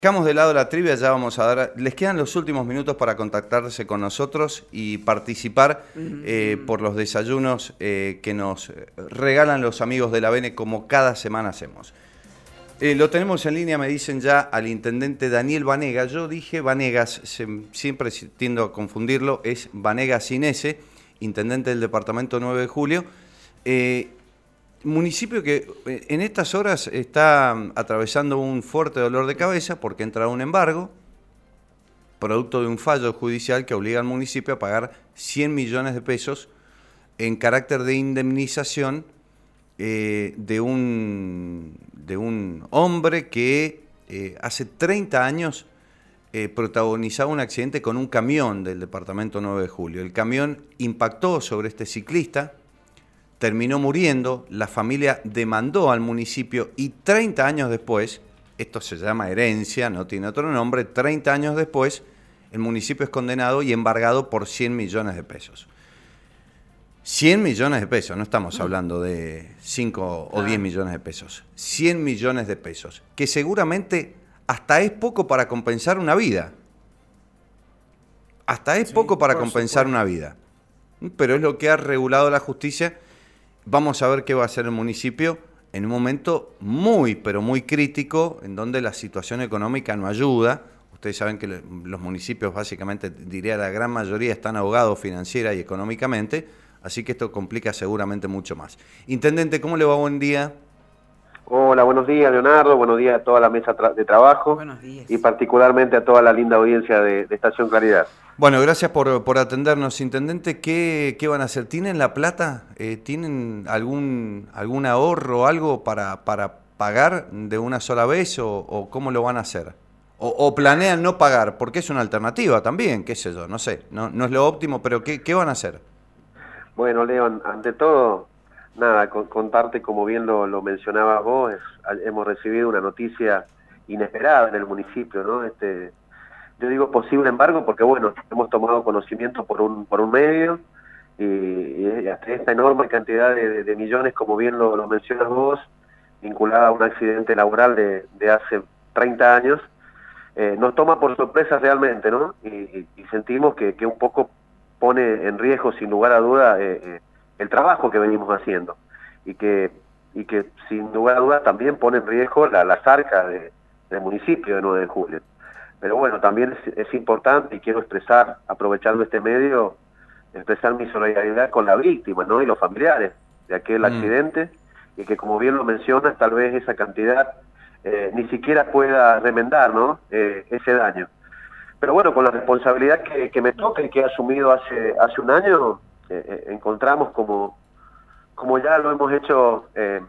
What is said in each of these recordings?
Dejamos de lado la trivia, ya vamos a dar. Les quedan los últimos minutos para contactarse con nosotros y participar por los desayunos que nos regalan los amigos de la Bene, como cada semana hacemos. Lo tenemos en línea, me dicen ya, al intendente Daniel Vanega. Yo dije Vanegas, siempre tiendo a confundirlo, es Vanegas sin S, intendente del departamento 9 de Julio. Municipio que en estas horas está atravesando un fuerte dolor de cabeza porque entra un embargo, producto de un fallo judicial que obliga al municipio a pagar 100 millones de pesos en carácter de indemnización de un hombre que hace 30 años protagonizaba un accidente con un camión del departamento 9 de Julio. El camión impactó sobre este ciclista, terminó muriendo, la familia demandó al municipio y 30 años después, esto se llama herencia, no tiene otro nombre, 30 años después, el municipio es condenado y embargado por 100 millones de pesos. 100 millones de pesos, no estamos hablando de 5 o 10 millones de pesos, 100 millones de pesos, que seguramente hasta es poco para compensar una vida. Hasta es poco para compensar una vida. Pero es lo que ha regulado la justicia. Vamos a ver qué va a hacer el municipio en un momento muy, pero muy crítico, en donde la situación económica no ayuda. Ustedes saben que los municipios, básicamente, diría la gran mayoría, están ahogados financiera y económicamente, así que esto complica seguramente mucho más. Intendente, ¿cómo le va? Buen día. Hola, buenos días, Leonardo, buenos días a toda la mesa de trabajo. Buenos días. Y particularmente a toda la linda audiencia de Estación Claridad. Bueno, gracias por atendernos, Intendente. ¿Qué van a hacer? ¿Tienen la plata? ¿Tienen algún ahorro o algo para pagar de una sola vez o cómo lo van a hacer? ¿O planean no pagar? Porque es una alternativa también, qué sé yo, no sé. No es lo óptimo, pero ¿qué van a hacer? Bueno, León, ante todo, nada, contarte, como bien lo mencionabas vos, hemos recibido una noticia inesperada en el municipio, ¿no? Yo digo posible embargo porque, bueno, hemos tomado conocimiento por un medio y hasta esta enorme cantidad de millones, como bien lo mencionas vos, vinculada a un accidente laboral de hace 30 años, nos toma por sorpresa realmente, ¿no? Y sentimos que un poco pone en riesgo, sin lugar a duda, el trabajo que venimos haciendo y que sin lugar a duda también pone en riesgo las arcas del municipio de 9 de Julio. Pero bueno, también es importante, y quiero expresar, aprovechando este medio, expresar mi solidaridad con la víctima, ¿no? Y los familiares de aquel accidente, y que, como bien lo mencionas, tal vez esa cantidad ni siquiera pueda remendar, ¿no? Ese daño. Pero bueno, con la responsabilidad que me toca y que he asumido hace un año, encontramos como ya lo hemos hecho,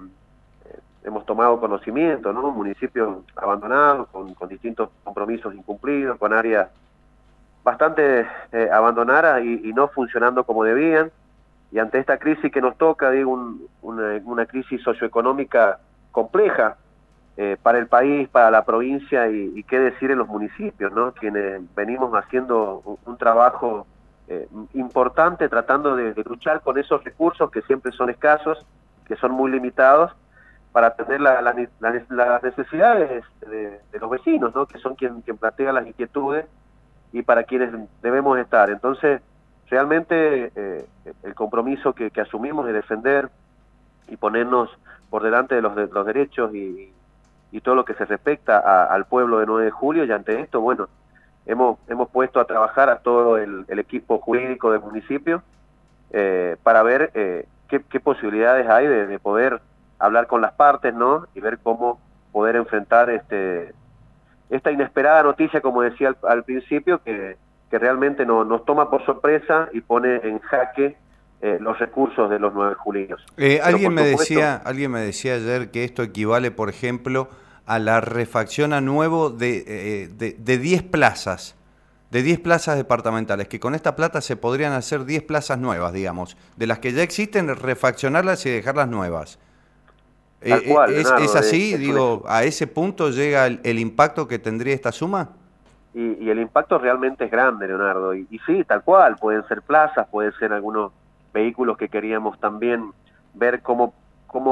hemos tomado conocimiento, ¿no? Un municipio abandonado, con distintos compromisos incumplidos, con áreas bastante abandonadas y no funcionando como debían. Y ante esta crisis que nos toca, digo, una crisis socioeconómica compleja para el país, para la provincia y qué decir en los municipios, ¿no? Quienes venimos haciendo un trabajo importante tratando de luchar con esos recursos que siempre son escasos, que son muy limitados, para atender las necesidades de los vecinos, ¿no? Que son quien plantea las inquietudes y para quienes debemos estar. Entonces, realmente el compromiso que asumimos de defender y ponernos por delante de los derechos y todo lo que se respecta al pueblo de 9 de Julio, y ante esto, bueno, hemos puesto a trabajar a todo el equipo jurídico del municipio para ver qué posibilidades hay de poder hablar con las partes, ¿no? Y ver cómo poder enfrentar esta inesperada noticia, como decía al principio, que realmente nos toma por sorpresa y pone en jaque los recursos de los 9 julios. Alguien me decía ayer que esto equivale, por ejemplo, a la refacción a nuevo de 10 plazas, de 10 plazas departamentales, que con esta plata se podrían hacer 10 plazas nuevas, digamos, de las que ya existen, refaccionarlas y dejarlas nuevas. Tal cual, Leonardo, ¿Es así? Digo, ¿a ese punto llega el impacto que tendría esta suma? Y el impacto realmente es grande, Leonardo. Y sí, tal cual, pueden ser plazas, pueden ser algunos vehículos que queríamos también ver cómo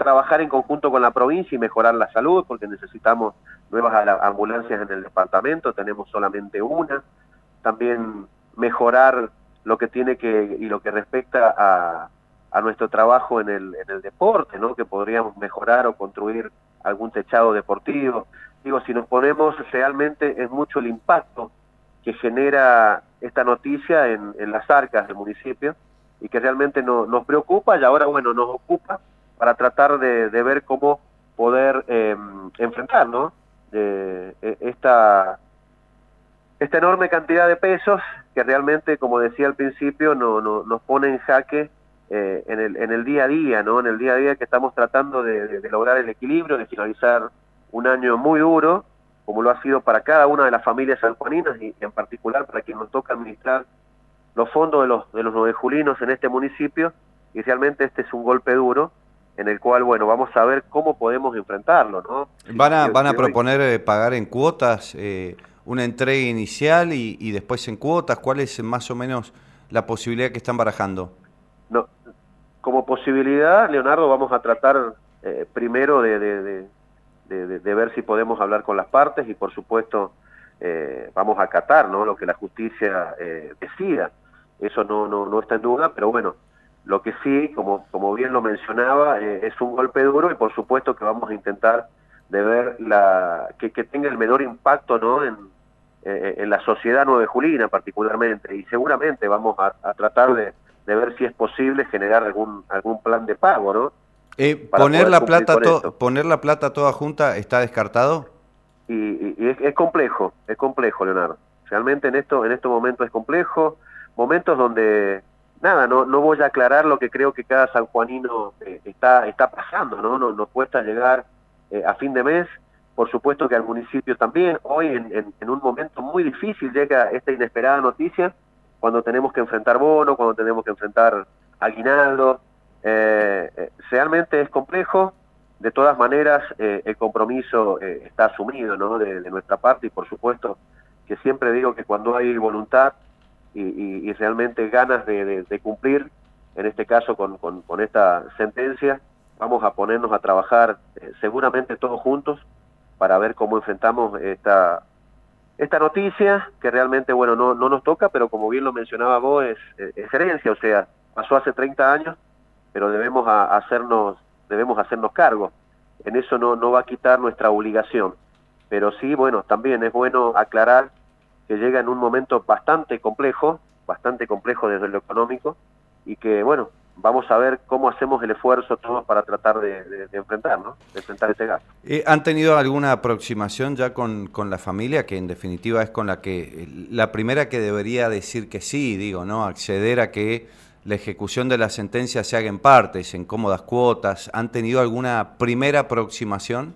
trabajar en conjunto con la provincia y mejorar la salud, porque necesitamos nuevas ambulancias en el departamento, tenemos solamente una. También mejorar lo que tiene que, y lo que respecta a nuestro trabajo en el deporte, ¿no? Que podríamos mejorar o construir algún techado deportivo. Digo, si nos ponemos, realmente es mucho el impacto que genera esta noticia en las arcas del municipio, y que realmente nos preocupa, y ahora, bueno, nos ocupa para tratar de ver cómo poder enfrentar, ¿no? Esta enorme cantidad de pesos que realmente, como decía al principio, nos pone en jaque en el día a día, ¿no? En el día a día que estamos tratando de lograr el equilibrio, de finalizar un año muy duro, como lo ha sido para cada una de las familias sanjuaninas, y en particular para quien nos toca administrar los fondos de los nuevejulinos en este municipio, y realmente este es un golpe duro, en el cual, bueno, vamos a ver cómo podemos enfrentarlo, ¿no? ¿Van a proponer pagar en cuotas, una entrega inicial y después en cuotas? ¿Cuál es más o menos la posibilidad que están barajando? No, como posibilidad, Leonardo, vamos a tratar primero de ver si podemos hablar con las partes, y por supuesto vamos a acatar, ¿no?, lo que la justicia decida. Eso no está en duda, pero bueno, lo que sí, como bien lo mencionaba, es un golpe duro, y por supuesto que vamos a intentar de ver que tenga el menor impacto, ¿no?, en la sociedad nuevejulina particularmente, y seguramente vamos a tratar de ver si es posible generar algún plan de pago, ¿no? ¿Poner la plata toda junta está descartado? Y es complejo, Leonardo. Realmente en estos momentos es complejo, momentos donde, nada, no voy a aclarar lo que creo que cada sanjuanino está pasando, ¿no? Nos cuesta llegar a fin de mes. Por supuesto que al municipio también. Hoy, en un momento muy difícil, llega esta inesperada noticia, cuando tenemos que enfrentar bono, cuando tenemos que enfrentar aguinaldo. Realmente es complejo. De todas maneras, el compromiso está asumido, ¿no?, de nuestra parte, y por supuesto que siempre digo que cuando hay voluntad y realmente ganas de cumplir, en este caso con esta sentencia, vamos a ponernos a trabajar seguramente todos juntos para ver cómo enfrentamos esta noticia, que realmente, bueno, no nos toca, pero como bien lo mencionaba vos, es herencia, o sea, pasó hace 30 años, pero debemos hacernos cargo. En eso no va a quitar nuestra obligación, pero sí, bueno, también es bueno aclarar que llega en un momento bastante complejo desde lo económico, y que, bueno, vamos a ver cómo hacemos el esfuerzo todos para tratar de enfrentar, ¿no?, de enfrentar este gasto. ¿Han tenido alguna aproximación ya con la familia, que en definitiva es con la primera que debería decir que sí, digo, ¿no?, acceder a que la ejecución de la sentencia se haga en partes, en cómodas cuotas? ¿Han tenido alguna primera aproximación?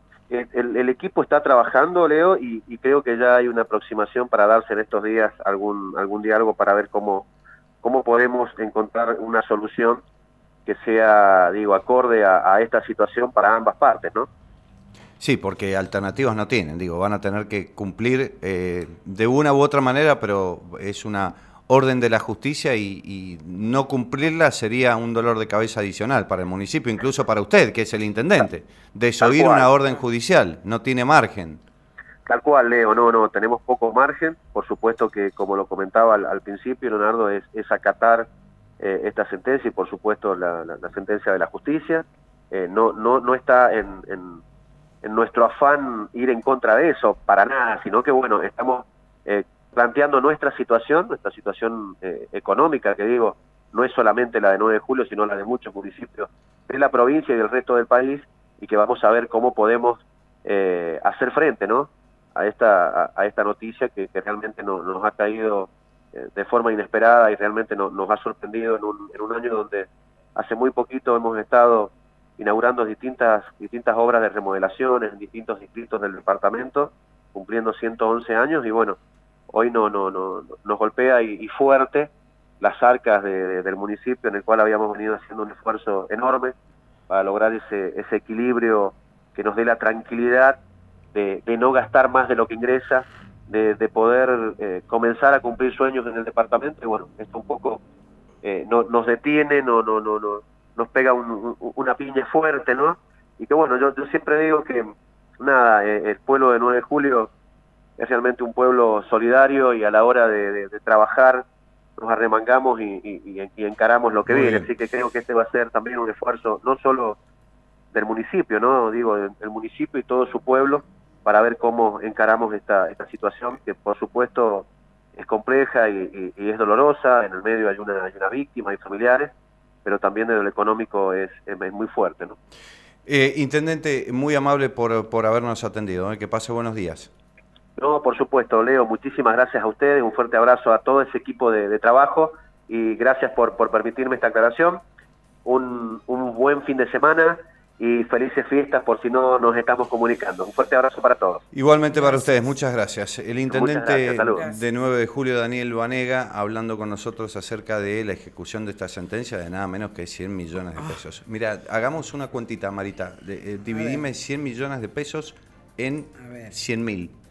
El equipo está trabajando, Leo, y creo que ya hay una aproximación para darse en estos días algún diálogo para ver cómo podemos encontrar una solución que sea, digo, acorde a esta situación para ambas partes, ¿no? Sí, porque alternativas no tienen, digo, van a tener que cumplir de una u otra manera, pero es una orden de la justicia, y no cumplirla sería un dolor de cabeza adicional para el municipio, incluso para usted, que es el intendente. Desoír una orden judicial, no tiene margen. Tal cual, Leo, no, tenemos poco margen. Por supuesto que, como lo comentaba al principio, Leonardo, es acatar esta sentencia, y por supuesto la sentencia de la justicia. No está en nuestro afán ir en contra de eso, para nada, sino que, bueno, estamos planteando nuestra situación económica, que digo, no es solamente la de 9 de julio, sino la de muchos municipios de la provincia y del resto del país, y que vamos a ver cómo podemos hacer frente, ¿no?, a esta noticia que realmente nos ha caído de forma inesperada, y realmente nos ha sorprendido en un año donde hace muy poquito hemos estado inaugurando distintas obras de remodelaciones en distintos distritos del departamento, cumpliendo 111 años, y bueno, hoy nos golpea y fuerte las arcas del municipio, en el cual habíamos venido haciendo un esfuerzo enorme para lograr ese equilibrio que nos dé la tranquilidad de no gastar más de lo que ingresa, de poder comenzar a cumplir sueños en el departamento. Y bueno, esto un poco nos detiene, nos pega una piña fuerte, ¿no? Y que bueno, yo siempre digo que, nada, el pueblo de 9 de julio es realmente un pueblo solidario y a la hora de trabajar nos arremangamos y encaramos lo que Muy viene. bien. Así que creo que este va a ser también un esfuerzo, no solo del municipio, ¿no? Digo, del municipio y todo su pueblo, para ver cómo encaramos esta situación, que por supuesto es compleja y es dolorosa. En el medio hay una víctima, hay familiares, pero también desde lo económico es muy fuerte, ¿no? Intendente, muy amable por habernos atendido. Que pase buenos días. No, por supuesto, Leo, muchísimas gracias a ustedes, un fuerte abrazo a todo ese equipo de trabajo y gracias por permitirme esta aclaración. Un buen fin de semana y felices fiestas por si no nos estamos comunicando. Un fuerte abrazo para todos. Igualmente para ustedes, muchas gracias. El intendente gracias, de 9 de julio, Daniel Banega, hablando con nosotros acerca de la ejecución de esta sentencia de nada menos que 100 millones de pesos. Mira, hagamos una cuentita, Marita. Dividime 100 millones de pesos en 100.000.